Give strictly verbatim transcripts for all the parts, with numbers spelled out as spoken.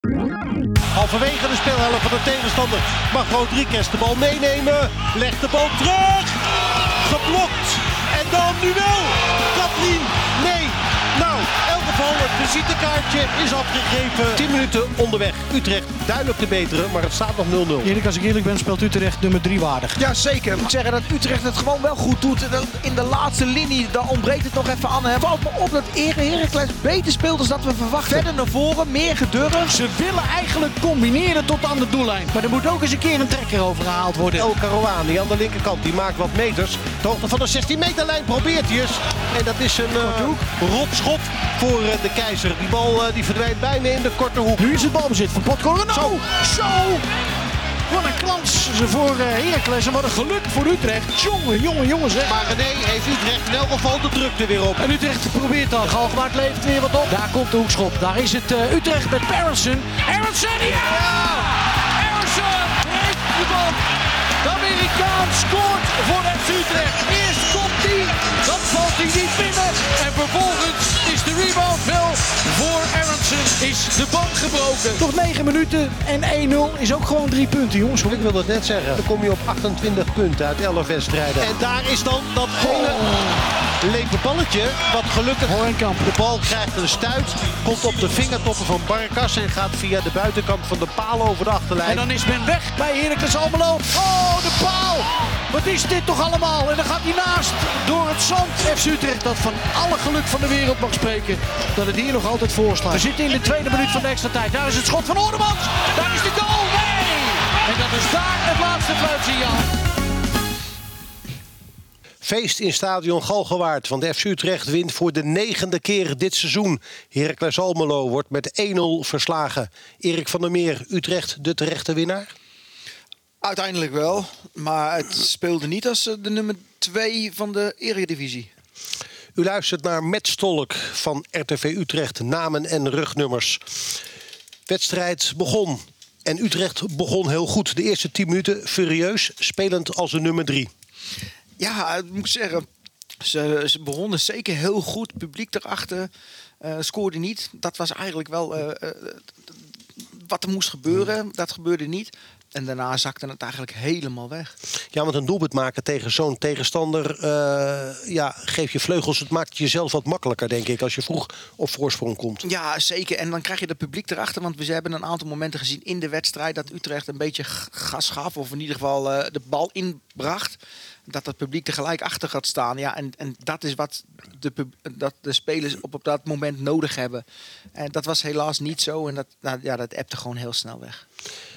Halverwege de speelhelft van de tegenstander mag Rodriguez de bal meenemen. Legt de bal terug. Geblokt. En dan nu wel. Katlin. Nee. Nou, in elk geval het visitekaartje is afgegeven. tien minuten onderweg. Utrecht duidelijk te beteren, maar het staat nog nul nul. Erik, als ik eerlijk ben, speelt Utrecht nummer drie waardig. Ja, zeker. Ik moet zeggen dat Utrecht het gewoon wel goed doet. In de laatste linie, dan ontbreekt het nog even aan. Het valt me op dat Heracles beter speelt dan dat we verwachten. Verder naar voren, meer gedurfd. Ze willen eigenlijk combineren tot aan de doellijn. Maar er moet ook eens een keer een trekker over gehaald worden. El Karouani aan de linkerkant, die maakt wat meters. De hoogte van de zestien meterlijn probeert hij eens. En dat is een uh, rotschop voor uh, de Keizer. Die bal uh, die verdwijnt bijna in de korte hoek. Nu is het balbezit van Podkollen. Zo, zo! Wat een kans voor uh, Heracles en wat een geluk voor Utrecht. Jongen, jongen, jongen zeg. Maar René heeft Utrecht in elk geval de drukte weer op. En Utrecht probeert dan. Galgenwaard levert weer wat op. Daar komt de hoekschop. Daar is het uh, Utrecht met Aronson. Aronson, ja! ja! Aronson heeft de bal. De Amerikaan scoort voor F C Utrecht. Eerst komt hij, dan valt hij niet binnen. En vervolgens is de rebound wel voor Aronson. Is de bank gebroken. Nog negen minuten en één nul is ook gewoon drie punten, jongens. Ik wilde het net zeggen. Dan kom je op achtentwintig punten uit elf wedstrijden. En daar is dan dat ene oh. lepe balletje wat gelukkig Horenkamp. De bal krijgt een stuit, komt op de vingertoppen van Barkas en gaat via de buitenkant van de paal over de achterlijn. En dan is men weg bij Heracles Almelo. Oh, de paal! Wat is dit toch allemaal? En dan gaat hij naast door het zand. F C Utrecht dat van alle geluk van de wereld mag spreken. Dat het hier nog altijd voorslaat. We zitten in de tweede minuut van de extra tijd. Daar is het schot van Oorlemans. Daar is de goal. Nee! En dat is daar het laatste fluitsignaal. Feest in stadion Galgenwaard, want de F C Utrecht wint voor de negende keer dit seizoen. Heracles Almelo wordt met één nul verslagen. Erik van der Meer, Utrecht de terechte winnaar? Uiteindelijk wel, maar het speelde niet als de nummer twee van de Eredivisie. U luistert naar Met Stolk van R T V Utrecht, namen en rugnummers. Wedstrijd begon en Utrecht begon heel goed. De eerste tien minuten furieus, spelend als een nummer drie. Ja, ik moet zeggen, ze, ze begonnen zeker heel goed. Publiek erachter, uh, scoorde niet. Dat was eigenlijk wel uh, uh, wat er moest gebeuren. Dat gebeurde niet. En daarna zakte het eigenlijk helemaal weg. Ja, want een doelpunt maken tegen zo'n tegenstander, uh, ja, geef je vleugels. Het maakt jezelf wat makkelijker, denk ik, als je vroeg op voorsprong komt. Ja, zeker. En dan krijg je het publiek erachter. Want we hebben een aantal momenten gezien in de wedstrijd dat Utrecht een beetje gas gaf. Of in ieder geval uh, de bal inbracht. Dat het publiek er gelijk achter gaat staan. Ja, en, en dat is wat de, dat de spelers op, op dat moment nodig hebben. En dat was helaas niet zo. En dat, nou, ja, dat ebte gewoon heel snel weg.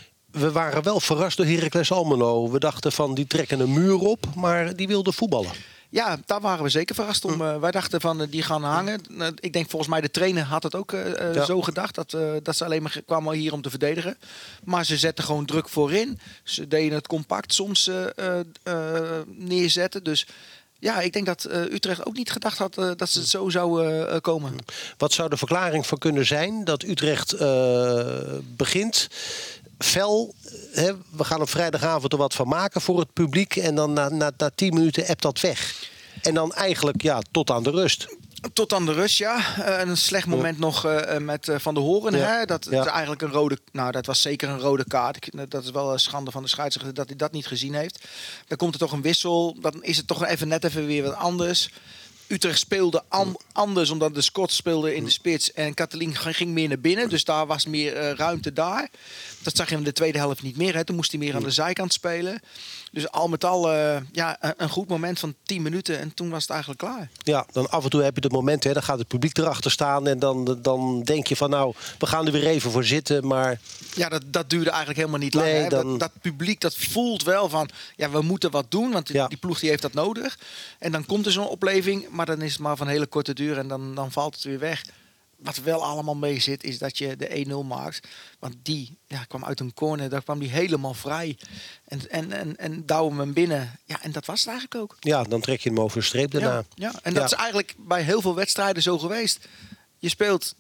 We waren wel verrast door Heracles Almelo. We dachten van die trekken een muur op, maar die wilden voetballen. Ja, daar waren we zeker verrast om. Uh, wij dachten van uh, die gaan hangen. Uh, ik denk volgens mij de trainer had het ook uh, ja. zo gedacht. Dat, uh, dat ze alleen maar kwamen hier om te verdedigen. Maar ze zetten gewoon druk voorin. Ze deden het compact soms uh, uh, neerzetten. Dus ja, ik denk dat uh, Utrecht ook niet gedacht had uh, dat ze het zo zou uh, komen. Wat zou de verklaring voor kunnen zijn dat Utrecht uh, begint fel, hè, we gaan op vrijdagavond er wat van maken voor het publiek. En dan na, na, na tien minuten ebt dat weg. En dan eigenlijk ja, tot aan de rust. Tot aan de rust, ja. Uh, een slecht moment ja. nog uh, met uh, Van der Hoorn. Ja. Hè? Dat, ja. dat is eigenlijk een rode. Nou, dat was zeker een rode kaart. Ik, dat is wel een schande van de scheidsrechter dat hij dat niet gezien heeft. Dan komt er toch een wissel. Dan is het toch even net even weer wat anders. Utrecht speelde an- anders omdat de Scott speelde in de spits en Katalin ging meer naar binnen. Dus daar was meer uh, ruimte daar. Dat zag je in de tweede helft niet meer. Hè. Toen moest hij meer aan de zijkant spelen. Dus al met al uh, ja, een goed moment van tien minuten en toen was het eigenlijk klaar. Ja, dan af en toe heb je het moment, hè, dan gaat het publiek erachter staan en dan, dan denk je van nou, we gaan er weer even voor zitten, maar ja, dat, dat duurde eigenlijk helemaal niet lang. Nee, hè. dan dat, dat publiek dat voelt wel van ja, we moeten wat doen, want die, ja. die ploeg die heeft dat nodig. En dan komt er zo'n opleving, maar dan is het maar van hele korte duur en dan, dan valt het weer weg. Wat wel allemaal mee zit, is dat je de één nul maakt. Want die ja, kwam uit een corner, daar kwam die helemaal vrij. En, en, en, en douwen hem binnen. Ja, en dat was het eigenlijk ook. Ja, dan trek je hem over de streep daarna. Ja, ja. En dat ja. is eigenlijk bij heel veel wedstrijden zo geweest. Je speelt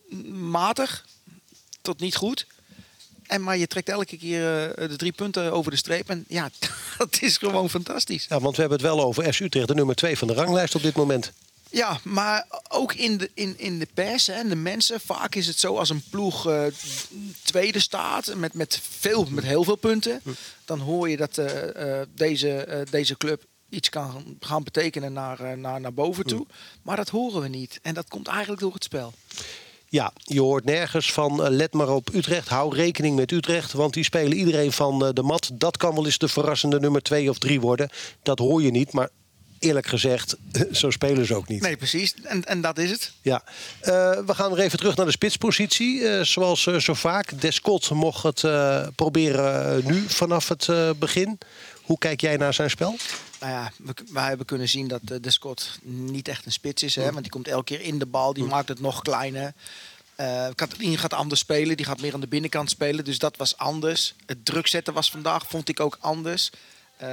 matig, tot niet goed. En maar je trekt elke keer uh, de drie punten over de streep. En ja, dat is gewoon fantastisch. Ja, want we hebben het wel over F C Utrecht, de nummer twee van de ranglijst op dit moment. Ja, maar ook in de, in, in de pers en de mensen. Vaak is het zo als een ploeg uh, tweede staat met, met, veel, met heel veel punten. Dan hoor je dat uh, uh, deze, uh, deze club iets kan gaan betekenen naar, uh, naar, naar boven toe. Maar dat horen we niet. En dat komt eigenlijk door het spel. Ja, je hoort nergens van uh, let maar op Utrecht. Hou rekening met Utrecht, want die spelen iedereen van uh, de mat. Dat kan wel eens de verrassende nummer twee of drie worden. Dat hoor je niet, maar eerlijk gezegd, zo spelen ze ook niet. Nee, precies. En, en dat is het. Ja. Uh, we gaan weer even terug naar de spitspositie. Uh, zoals uh, zo vaak. Descot mocht het uh, proberen uh, nu vanaf het uh, begin. Hoe kijk jij naar zijn spel? Nou ja, we, wij hebben kunnen zien dat uh, Descot niet echt een spits is. Hè? Want die komt elke keer in de bal. Die mm. maakt het nog kleiner. Uh, Katalin gaat anders spelen. Die gaat meer aan de binnenkant spelen. Dus dat was anders. Het druk zetten was vandaag, vond ik ook anders. Uh,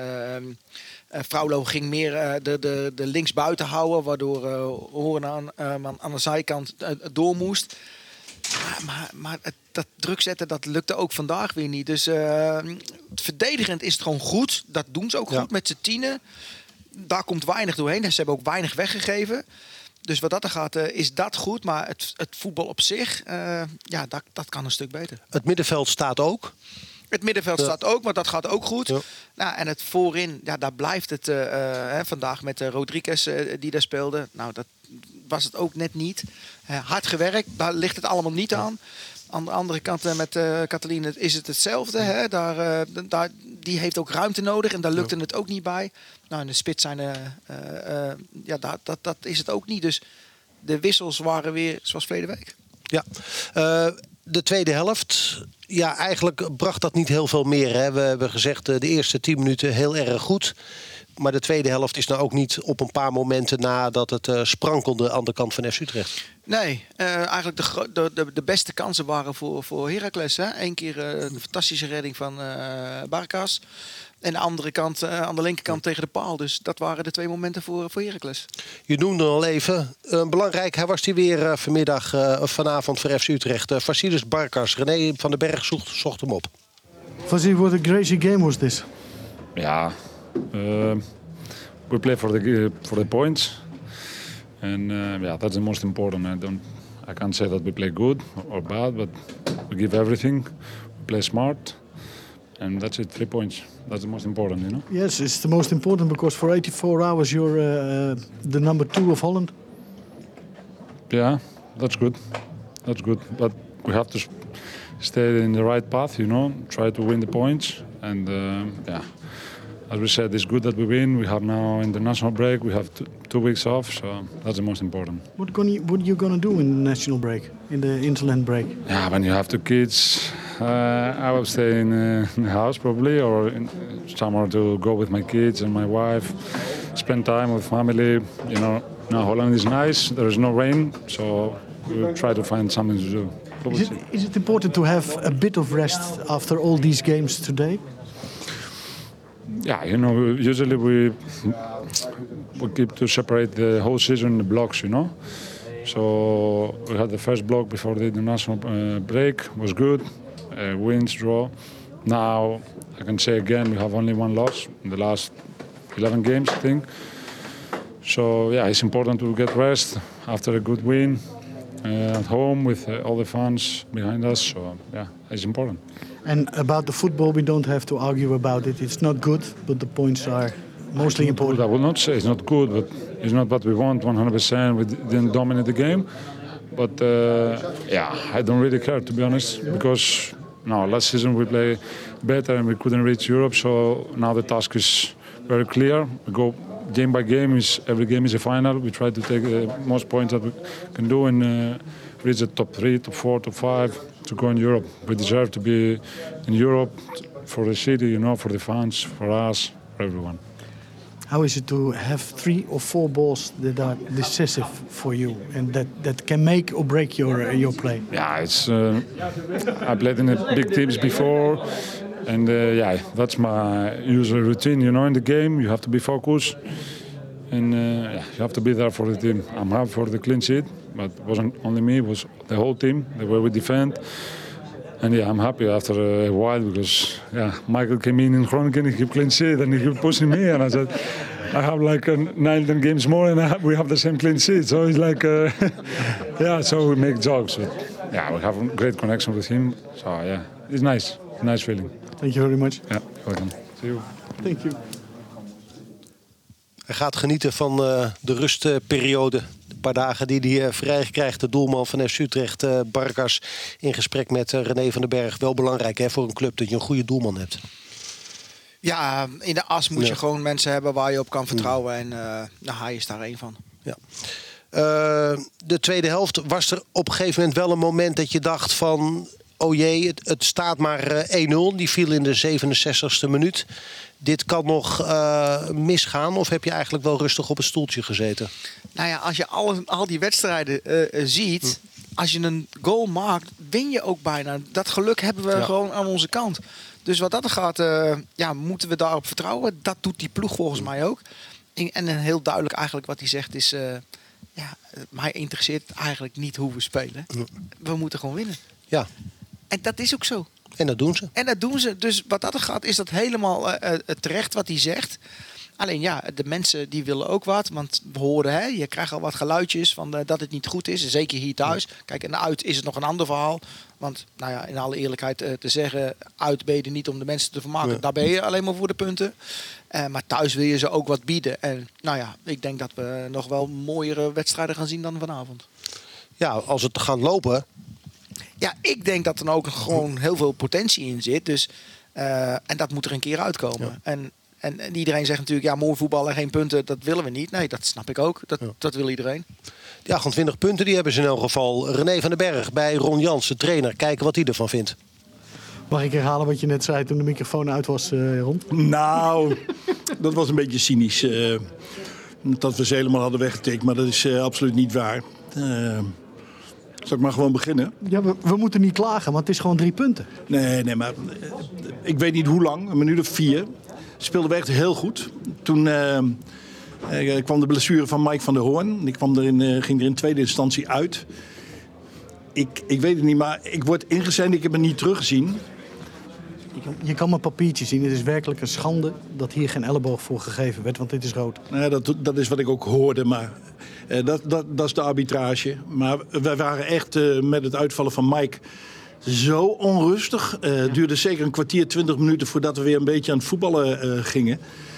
uh, Fraulo ging meer uh, de, de, de linksbuiten houden. Waardoor uh, Horen aan, uh, aan de zijkant uh, door moest. Maar, maar, maar het, dat druk zetten, dat lukte ook vandaag weer niet. Dus uh, verdedigend is het gewoon goed. Dat doen ze ook goed ja. met z'n tienen. Daar komt weinig doorheen. Ze hebben ook weinig weggegeven. Dus wat dat er gaat, uh, is dat goed. Maar het, het voetbal op zich, uh, ja, dat, dat kan een stuk beter. Het middenveld staat ook. Het middenveld ja. staat ook, maar dat gaat ook goed. Ja. Nou, en het voorin, ja, daar blijft het uh, uh, vandaag met uh, Rodriguez uh, die daar speelde. Nou, dat was het ook net niet. Uh, hard gewerkt, daar ligt het allemaal niet aan. Aan de andere kant uh, met uh, Cataline is het hetzelfde. Ja. Hè? Daar, uh, daar, die heeft ook ruimte nodig en daar lukte ja. het ook niet bij. Nou, in de spits zijn uh, uh, uh, ja, dat, dat, dat is het ook niet. Dus de wissels waren weer zoals verleden week. Ja, uh, de tweede helft. Ja, eigenlijk bracht dat niet heel veel meer. Hè. We hebben gezegd uh, de eerste tien minuten heel erg goed. Maar de tweede helft is nou ook niet op een paar momenten nadat het uh, sprankelde aan de kant van F C Utrecht. Nee, uh, eigenlijk de, de, de, de beste kansen waren voor, voor Heracles. Hè? Eén keer uh, een fantastische redding van uh, Barkas. En de andere kant, uh, aan de linkerkant tegen de paal. Dus dat waren de twee momenten voor, voor Heracles. Je noemde al even. Uh, belangrijk, hij was die weer uh, vanmiddag, uh, vanavond voor F C Utrecht. Uh, Vasilis Barkas. René van den Berg zocht, zocht hem op. Vasilis, what a crazy game was this? Ja, uh, we play for the uh, for the points. And uh, yeah, that's the most important. I don't, I can't say that we play good or bad, but we give everything. We play smart. And that's it, three points. That's the most important, you know? Yes, it's the most important because for eighty-four hours you're uh, the number two of Holland. Yeah, that's good. That's good. But we have to stay in the right path, you know, try to win the points. And uh, yeah, as we said, it's good that we win. We have now international break. We have two, two weeks off, so that's the most important. What gonna, what are you going to do in the national break, in the interland break? Yeah, when you have two kids, uh, I will stay in, uh, in the house probably, or in, somewhere to go with my kids and my wife, spend time with family. You know, now Holland is nice. There is no rain, so we'll try to find something to do. Is it, is it important to have a bit of rest after all these games today? Yeah, you know, usually we we keep to separate the whole season in the blocks, you know. So we had the first block before the international uh, break, was good, uh, wins, draw. Now I can say again we have only one loss in the last eleven games, I think. So yeah, it's important to get rest after a good win uh, at home with uh, all the fans behind us. So yeah, it's important. And about the football, we don't have to argue about it. It's not good, but the points are mostly important. I will not say it's not good, but it's not what we want one hundred percent. We didn't dominate the game. But uh, yeah, I don't really care, to be honest, because no, last season we played better and we couldn't reach Europe. So now the task is very clear. We go game by game. Is every game is a final. We try to take the most points that we can do and uh, reach the top three, top four, top five. To go in Europe. We deserve to be in Europe for the city, you know, for the fans, for us, for everyone. How is it to have three or four balls that are decisive for you and that, that can make or break your uh, your play? Yeah, it's. Uh, I played in the big teams before, and uh, yeah, that's my usual routine. You know, in the game, you have to be focused, and uh, yeah, you have to be there for the team. I'm happy for the clean sheet. But it wasn't only me, it was the whole team, the way we defend. And yeah, I'm happy after a while because yeah, Michael came in in Groningen and he kept clean sheet and he kept pushing me and I said, I have like uh, nine ten games more, and I have, we have the same clean sheet. So it's like, uh, yeah. So we make jokes, but yeah, we have a great connection with him. So yeah, it's nice, nice feeling. Thank you very much. Yeah, welcome. See you. Thank you. Hij gaat genieten van uh, de rustperiode. De paar dagen die hij uh, vrij krijgt. De doelman van F C Utrecht, uh, Barkas, in gesprek met uh, René van den Berg. Wel belangrijk hè, voor een club dat je een goede doelman hebt. Ja, in de as moet ja. je gewoon mensen hebben waar je op kan vertrouwen. En uh, nou, hij is daar één van. Ja. Uh, de tweede helft was er op een gegeven moment wel een moment dat je dacht van... oh jee, het, het staat maar uh, één nul. Die viel in de zevenenzestigste minuut. Dit kan nog uh, misgaan of heb je eigenlijk wel rustig op een stoeltje gezeten? Nou ja, als je al, al die wedstrijden uh, uh, ziet... Hm. Als je een goal maakt, win je ook bijna. Dat geluk hebben we ja. gewoon aan onze kant. Dus wat dat gaat, uh, ja, moeten we daarop vertrouwen. Dat doet die ploeg volgens hm. mij ook. En, en heel duidelijk eigenlijk wat hij zegt is... Uh, ja, mij interesseert eigenlijk niet hoe we spelen. Hm. We moeten gewoon winnen. Ja. En dat is ook zo. En dat doen ze. En dat doen ze. Dus wat dat gaat, is dat helemaal uh, uh, terecht wat hij zegt. Alleen ja, de mensen die willen ook wat. Want we horen, hè, je krijgt al wat geluidjes van uh, dat het niet goed is. Zeker hier thuis. Kijk, en uit is het nog een ander verhaal. Want, nou ja, in alle eerlijkheid uh, te zeggen... uit ben je er niet om de mensen te vermaken. Ja. Daar ben je alleen maar voor de punten. Uh, maar thuis wil je ze ook wat bieden. En nou ja, ik denk dat we nog wel mooiere wedstrijden gaan zien dan vanavond. Ja, als het gaat lopen... Ja, ik denk dat er ook gewoon heel veel potentie in zit. Dus, uh, en dat moet er een keer uitkomen. Ja. En, en, en iedereen zegt natuurlijk, ja, mooi voetbal en geen punten, dat willen we niet. Nee, dat snap ik ook. Dat, ja. dat wil iedereen. Die achtentwintig punten die hebben ze in elk geval. René van den Berg bij Ron Jans, de trainer. Kijken wat hij ervan vindt. Mag ik herhalen wat je net zei toen de microfoon uit was, uh, Ron? Nou, dat was een beetje cynisch. Uh, dat we ze helemaal hadden weggetikt, maar dat is uh, absoluut niet waar. Uh, Zal ik maar gewoon beginnen? Ja, we, we moeten niet klagen, want het is gewoon drie punten. Nee, nee, maar ik weet niet hoe lang, een minuut of vier. Speelden we echt heel goed. Toen uh, uh, kwam de blessure van Mike van der Hoorn. Die kwam er in, uh, ging er in tweede instantie uit. Ik, ik weet het niet, maar ik word ingezend. Ik heb hem niet teruggezien. Je kan, je kan mijn papiertje zien. Het is werkelijk een schande dat hier geen elleboog voor gegeven werd, want dit is rood. Nou, dat, dat is wat ik ook hoorde, maar uh, dat, dat, dat is de arbitrage. Maar wij waren echt uh, met het uitvallen van Mike zo onrustig. Het uh, ja. duurde zeker een kwartier, twintig minuten voordat we weer een beetje aan het voetballen uh, gingen.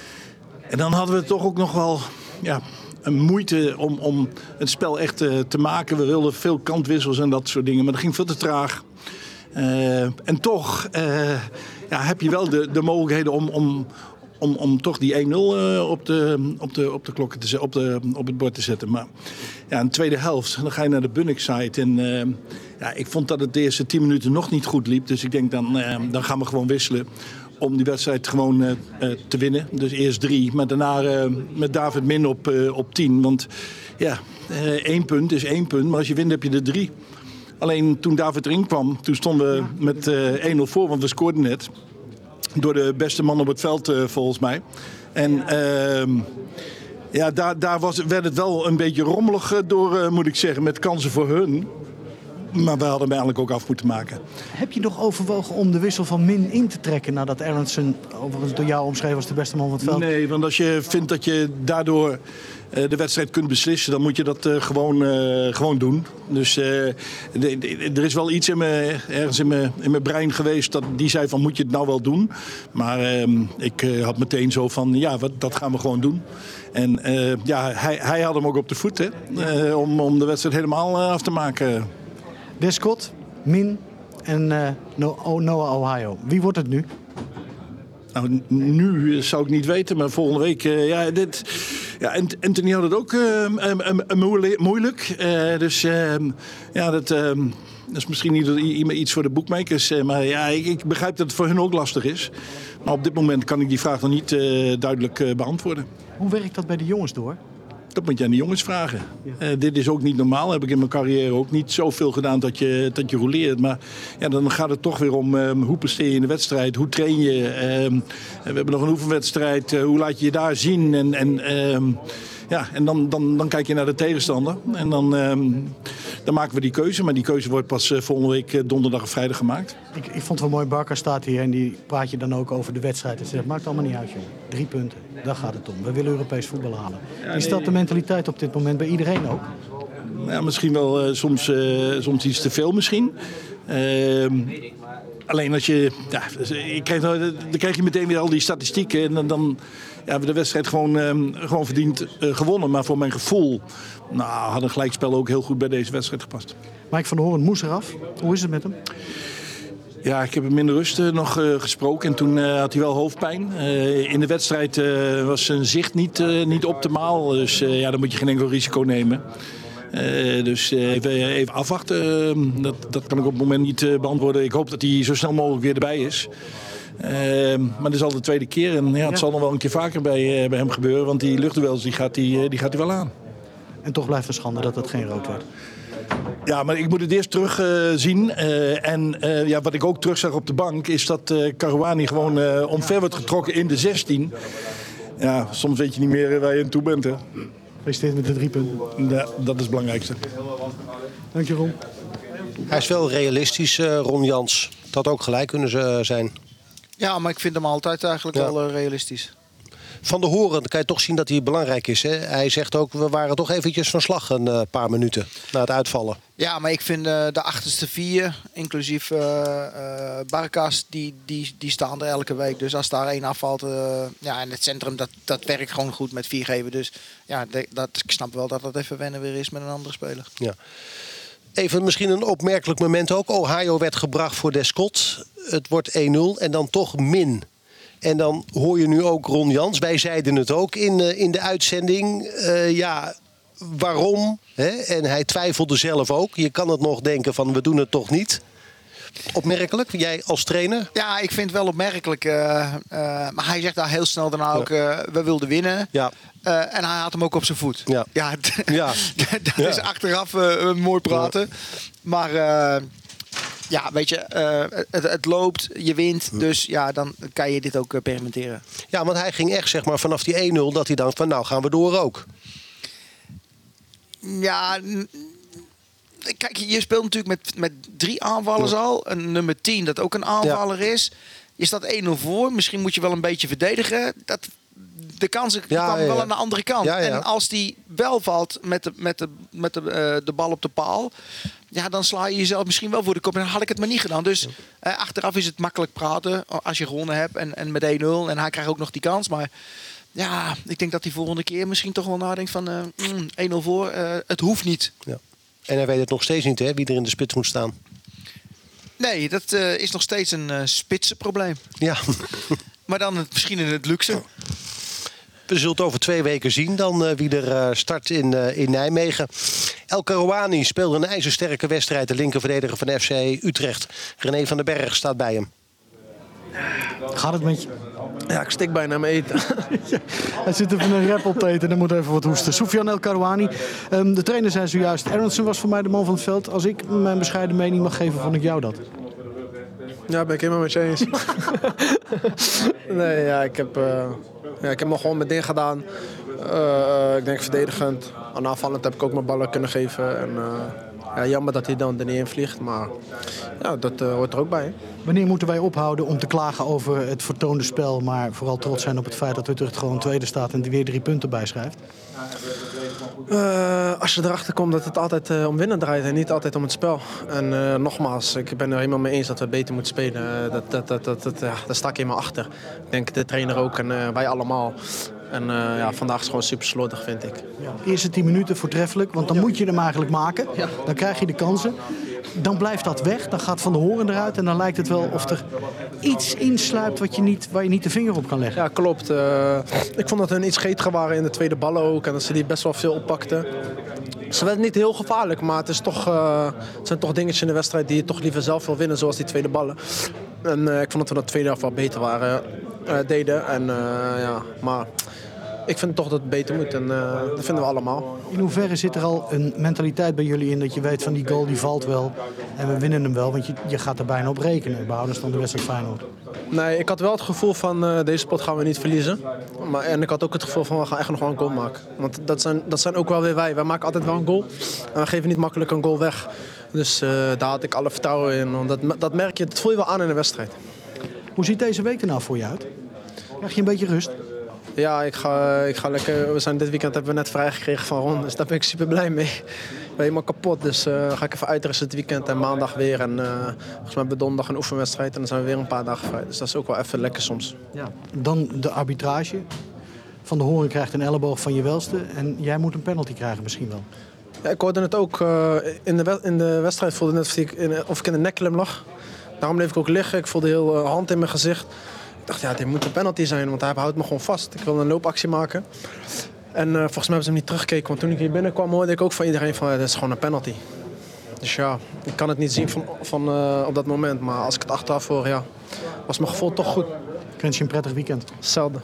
En dan hadden we toch ook nog wel ja, een moeite om, om het spel echt uh, te maken. We wilden veel kantwissels en dat soort dingen, maar dat ging veel te traag. Uh, en toch uh, ja, heb je wel de, de mogelijkheden om, om, om, om toch die één nul uh, op, de, op, de, op, de klokken te, op, de, op het bord te zetten. Maar ja, in de tweede helft dan ga je naar de Bunnik-site. En uh, ja, ik vond dat het de eerste tien minuten nog niet goed liep. Dus ik denk dan, uh, dan gaan we gewoon wisselen om die wedstrijd gewoon uh, uh, te winnen. Dus eerst drie, maar daarna uh, met David Min op, uh, op tien. Want ja, uh, één punt is één punt, maar als je wint heb je er drie. Alleen toen David erin kwam, toen stonden we met uh, één nul voor, want we scoorden net. Door de beste man op het veld, uh, volgens mij. En uh, ja, daar, daar was, werd het wel een beetje rommelig door, uh, moet ik zeggen, met kansen voor hun. Maar we hadden hem eigenlijk ook af moeten maken. Heb je nog overwogen om de wissel van Min in te trekken nadat Aronson, overigens door jou omschreven als de beste man van het veld? Nee, want als je vindt dat je daardoor uh, de wedstrijd kunt beslissen, dan moet je dat uh, gewoon, uh, gewoon doen. Dus uh, de, de, er is wel iets in me, ergens in mijn, in mijn brein geweest dat die zei van moet je het nou wel doen. Maar uh, ik uh, had meteen zo van ja, wat, dat gaan we gewoon doen. En uh, ja, hij, hij had hem ook op de voet hè, uh, om, om de wedstrijd helemaal uh, af te maken. Descott, Min en uh, Noah Ohio. Wie wordt het nu? Nou, nu zou ik niet weten, maar volgende week... Uh, ja, dit, ja, Anthony had het ook uh, um, um, um, moeilijk. Uh, dus uh, ja, dat, uh, dat is misschien niet iets voor de boekmakers. Uh, maar ja, ik, ik begrijp dat het voor hun ook lastig is. Maar op dit moment kan ik die vraag nog niet uh, duidelijk uh, beantwoorden. Hoe werkt dat bij de jongens door? Dat moet je aan de jongens vragen. Ja. Uh, dit is ook niet normaal. Heb ik in mijn carrière ook niet zoveel gedaan dat je, dat je rouleert. Maar ja, dan gaat het toch weer om um, hoe presteer je in de wedstrijd. Hoe train je. Um, we hebben nog een oefenwedstrijd. Uh, hoe laat je je daar zien. En, en, um, ja, en dan, dan, dan kijk je naar de tegenstander. En dan, um, dan maken we die keuze. Maar die keuze wordt pas uh, volgende week uh, donderdag of vrijdag gemaakt. Ik, ik vond het wel mooi, Barca staat hier en die praat je dan ook over de wedstrijd. En zegt, maakt allemaal niet uit, jongen. Drie punten, daar gaat het om. We willen Europees voetbal halen. Ja, Is nee, dat de mentaliteit op dit moment bij iedereen ook? Ja, misschien wel uh, soms, uh, soms iets te veel misschien. Uh, alleen als je... Ja, je krijgt, dan krijg je meteen weer al die statistieken. En dan, dan ja, hebben we de wedstrijd gewoon, uh, gewoon verdiend uh, gewonnen. Maar voor mijn gevoel nou, had een gelijkspel ook heel goed bij deze wedstrijd gepast. Mike van der Hoorn moest eraf. Hoe is het met hem? Ja, ik heb hem in de rust uh, nog uh, gesproken en toen uh, had hij wel hoofdpijn. Uh, in de wedstrijd uh, was zijn zicht niet, uh, niet optimaal. Dus uh, ja, dan moet je geen enkel risico nemen. Uh, dus uh, even, even afwachten. Uh, dat, dat kan ik op het moment niet uh, beantwoorden. Ik hoop dat hij zo snel mogelijk weer erbij is. Uh, maar dat is al de tweede keer. En ja, het ja. zal nog wel een keer vaker bij, uh, bij hem gebeuren. Want die luchtduels die gaat hij uh, die gaat hij wel aan. En toch blijft het schande dat het geen rood werd. Ja, maar ik moet het eerst terug uh, zien. Uh, en uh, ja, wat ik ook terug zag op de bank is dat uh, Karouani gewoon uh, omver wordt getrokken in de zestien. Ja, soms weet je niet meer waar je aan toe bent, hè. Gefeliciteerd met de drie punten. Ja, dat is het belangrijkste. Dank je, Ron. Hij is wel realistisch, uh, Ron Jans. Dat had ook gelijk kunnen zijn. Ja, maar ik vind hem altijd eigenlijk ja. wel uh, realistisch. Van der Hoorn kan je toch zien dat hij belangrijk is. Hè? Hij zegt ook, we waren toch eventjes van slag een uh, paar minuten na het uitvallen. Ja, maar ik vind uh, de achterste vier, inclusief uh, uh, Barca's, die, die, die staan er elke week. Dus als daar één afvalt, uh, ja, en het centrum, dat, dat werkt gewoon goed met vier geven. Dus ja, de, dat, ik snap wel dat dat even wennen weer is met een andere speler. Ja. Even misschien een opmerkelijk moment ook. Ohio werd gebracht voor Descott. Het wordt één nul en dan toch min. En dan hoor je nu ook Ron Jans. Wij zeiden het ook in, uh, in de uitzending. Uh, ja, waarom? Hè? En hij twijfelde zelf ook. Je kan het nog denken van we doen het toch niet. Opmerkelijk, jij als trainer? Ja, ik vind het wel opmerkelijk. Uh, uh, maar hij zegt daar heel snel daarna ook, uh, we wilden winnen. Ja. Uh, en hij had hem ook op zijn voet. Ja, ja, d- ja. dat ja. is achteraf uh, mooi praten. Ja. Maar... Uh, Ja, weet je, uh, het, het loopt, je wint, dus ja, dan kan je dit ook uh, permitteren. Ja, want hij ging echt, zeg maar, vanaf die één nul dat hij dacht van nou gaan we door ook. Ja, n- kijk, je speelt natuurlijk met, met drie aanvallers ja. al. Een nummer tien dat ook een aanvaller ja. is. Je staat één nul voor, misschien moet je wel een beetje verdedigen. Dat, de kansen ja, kwamen ja, ja. wel aan de andere kant. Ja, ja. En als die wel valt met de, met de, met de, uh, de bal op de paal... Ja, dan sla je jezelf misschien wel voor de kop. En dan had ik het maar niet gedaan. Dus uh, achteraf is het makkelijk praten als je gewonnen hebt. En, en met één nul. En hij krijgt ook nog die kans. Maar ja, ik denk dat hij volgende keer misschien toch wel nadenkt van... Uh, mm, één nul voor, uh, het hoeft niet. Ja. En hij weet het nog steeds niet, hè, wie er in de spits moet staan. Nee, dat uh, is nog steeds een uh, spitsenprobleem. Ja. Maar dan het, misschien in het luxe. We zullen het over twee weken zien dan uh, wie er uh, start in, uh, in Nijmegen. El Karouani speelde een ijzersterke wedstrijd. De linkerverdediger van F C Utrecht. René van den Berg staat bij hem. Gaat het met je? Ja, ik stik bijna mijn eten. Ja, hij zit even een rap op te eten en dan moet even wat hoesten. Soufiane El Karouani. Um, de trainer zei zojuist, Aronson was voor mij de man van het veld. Als ik mijn bescheiden mening mag geven, vond ik jou dat. Ja, ben ik helemaal met je eens. nee, ja, ik heb... Uh... Ja, ik heb nog gewoon mijn ding gedaan. Uh, ik denk verdedigend. En aanvallend heb ik ook mijn ballen kunnen geven. En, uh, ja, jammer dat hij dan er niet in vliegt. Maar ja, dat uh, hoort er ook bij. Wanneer moeten wij ophouden om te klagen over het vertoonde spel... maar vooral trots zijn op het feit dat Utrecht gewoon tweede staat... en er weer drie punten bijschrijft? Uh, als je erachter komt dat het altijd uh, om winnen draait en niet altijd om het spel. En uh, nogmaals, ik ben er helemaal mee eens dat we beter moeten spelen. Uh, dat, dat, dat, dat, dat, ja, daar sta ik helemaal achter. Ik denk de trainer ook en uh, wij allemaal. En uh, ja, vandaag is het gewoon super slordig, vind ik. Ja. Eerste tien minuten voortreffelijk, want dan moet je hem eigenlijk maken. Ja. Dan krijg je de kansen. Dan blijft dat weg, dan gaat Van der Hoorn eruit... en dan lijkt het wel of er iets insluipt wat je niet, waar je niet de vinger op kan leggen. Ja, klopt. Uh, ik vond dat hun iets schetiger waren in de tweede ballen ook... en dat ze die best wel veel oppakten. Ze werden niet heel gevaarlijk, maar het, is toch, uh, het zijn toch dingetjes in de wedstrijd... die je toch liever zelf wil winnen, zoals die tweede ballen. En uh, ik vond dat we dat tweede helft wel beter waren, uh, deden. En, uh, ja, maar ik vind toch dat het beter moet. En uh, dat vinden we allemaal. In hoeverre zit er al een mentaliteit bij jullie in dat je weet van die goal die valt wel en we winnen hem wel? Want je, je gaat er bijna op rekenen, behoudens van de wedstrijd Feyenoord. Nee, ik had wel het gevoel van uh, deze pot gaan we niet verliezen. Maar, en ik had ook het gevoel van we gaan echt nog wel een goal maken. Want dat zijn, dat zijn ook wel weer wij. Wij maken altijd wel een goal. En we geven niet makkelijk een goal weg. Dus uh, daar had ik alle vertrouwen in. Want dat, dat merk je, dat voel je wel aan in de wedstrijd. Hoe ziet deze week er nou voor je uit? Krijg je een beetje rust? Ja, ik ga, ik ga lekker. We zijn dit weekend hebben we net vrijgekregen van Ron. Dus daar ben ik super blij mee. Ik ben helemaal kapot. Dus uh, ga ik even uitrusten het weekend en maandag weer. En uh, volgens mij hebben we donderdag een oefenwedstrijd. En dan zijn we weer een paar dagen vrij. Dus dat is ook wel even lekker soms. Ja. Dan de arbitrage. Van de Horen krijgt een elleboog van je welste. En jij moet een penalty krijgen misschien wel. Ja, ik hoorde het ook. Uh, in, de in de wedstrijd voelde net of ik in, of ik in de nekklem lag. Daarom bleef ik ook liggen. Ik voelde heel uh, hand in mijn gezicht. Ik dacht, ja, dit moet een penalty zijn, want hij houdt me gewoon vast. Ik wilde een loopactie maken. En uh, volgens mij hebben ze hem niet teruggekeken. Want toen ik hier binnenkwam, hoorde ik ook van iedereen van, dit is gewoon een penalty. Dus ja, ik kan het niet zien van, van, uh, op dat moment. Maar als ik het achteraf hoor, ja, was mijn gevoel toch goed. Ik wens je een prettig weekend. Hetzelfde.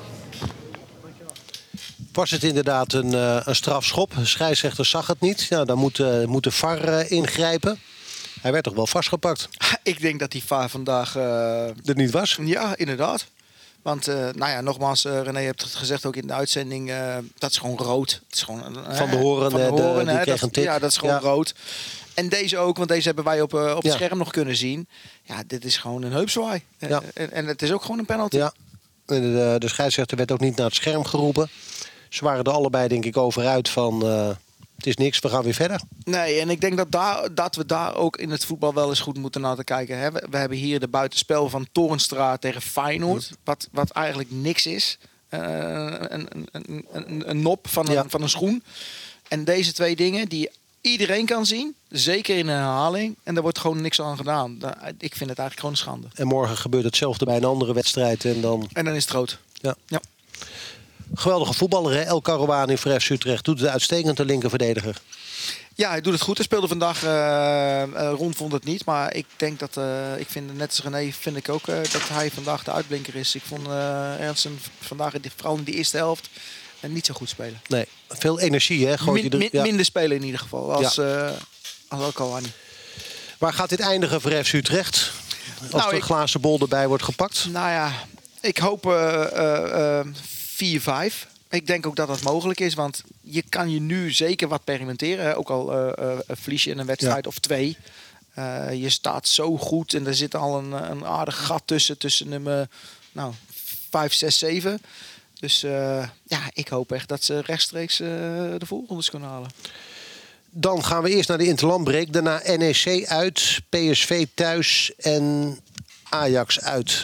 Was het inderdaad een, uh, een strafschop? De scheidsrechter zag het niet. Ja, dan moet, uh, moet de V A R uh, ingrijpen. Hij werd toch wel vastgepakt? Ik denk dat die V A R vandaag... Uh... Er niet was? Ja, inderdaad. Want, uh, nou ja, nogmaals, uh, René hebt het gezegd ook in de uitzending... Uh, dat is gewoon rood. Het is gewoon, uh, van de Horen, van de Horen de, die hè, kreeg dat, een tik. Ja, dat is gewoon ja. rood. En deze ook, want deze hebben wij op, uh, op het ja. scherm nog kunnen zien. Ja, dit is gewoon een heupzwaai. Ja. En, en het is ook gewoon een penalty. Ja. De, de scheidsrechter werd ook niet naar het scherm geroepen. Ze waren er allebei denk ik over uit van... Uh, het is niks, we gaan weer verder. Nee, en ik denk dat, daar, dat we daar ook in het voetbal wel eens goed moeten naar te kijken. Hè. We, we hebben hier de buitenspel van Torenstra tegen Feyenoord. Mm. Wat, wat eigenlijk niks is. Uh, een, een, een, een, een nop van een, ja. van een schoen. En deze twee dingen die iedereen kan zien. Zeker in een herhaling. En daar wordt gewoon niks aan gedaan. Ik vind het eigenlijk gewoon een schande. En morgen gebeurt hetzelfde bij een andere wedstrijd. En dan, en dan is het rood. Ja. ja. Geweldige voetballer, hè? El Karouani voor F C Utrecht. Doet het uitstekend, de linkerverdediger. Ja, hij doet het goed. Hij speelde vandaag, uh, uh, Ron vond het niet. Maar ik denk dat, uh, ik vind net als René, vind ik ook uh, dat hij vandaag de uitblinker is. Ik vond uh, Ernsten vandaag, vooral in de eerste helft, uh, niet zo goed spelen. Nee, veel energie, hè? Min, min, ja. Minder spelen in ieder geval, als, ja. uh, als El Karouani. Waar gaat dit eindigen voor F C Utrecht? Als nou, er een ik, glazen bol erbij wordt gepakt? Nou ja, ik hoop uh, uh, vier vijf. Ik denk ook dat dat mogelijk is, want je kan je nu zeker wat perimenteren. Hè? Ook al uh, uh, verlies je in een wedstrijd ja. of twee. Uh, je staat zo goed en er zit al een, een aardig gat tussen, tussen nummer nou, vijf, zes, zeven. Dus uh, ja, ik hoop echt dat ze rechtstreeks uh, de voorrondes kunnen halen. Dan gaan we eerst naar de interlandbreak. Daarna N E C uit, P S V thuis en Ajax uit.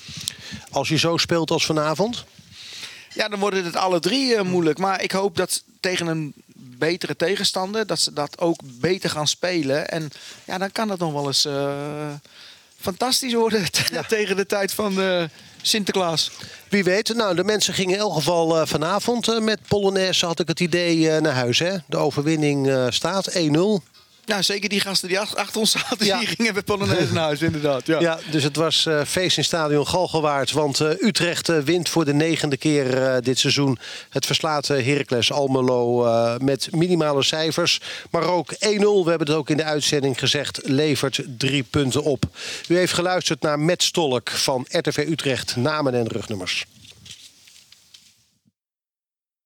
Als je zo speelt als vanavond... Ja, dan worden het alle drie uh, moeilijk. Maar ik hoop dat tegen een betere tegenstander... dat ze dat ook beter gaan spelen. En ja, dan kan dat nog wel eens uh, fantastisch worden... Ja. tegen de tijd van uh, Sinterklaas. Wie weet. Nou, de mensen gingen in elk geval uh, vanavond... Uh, met Polonaise had ik het idee uh, naar huis. Hè? De overwinning uh, staat één nul. Ja, zeker die gasten die achter ons zaten, ja. die gingen met Polonaise naar huis, inderdaad. Ja, ja dus het was uh, feest in stadion Galgenwaard. Want uh, Utrecht uh, wint voor de negende keer uh, dit seizoen. Het verslaat uh, Heracles Almelo uh, met minimale cijfers. Maar ook één nul, we hebben het ook in de uitzending gezegd, levert drie punten op. U heeft geluisterd naar Met Stolk van R T V Utrecht, namen en rugnummers.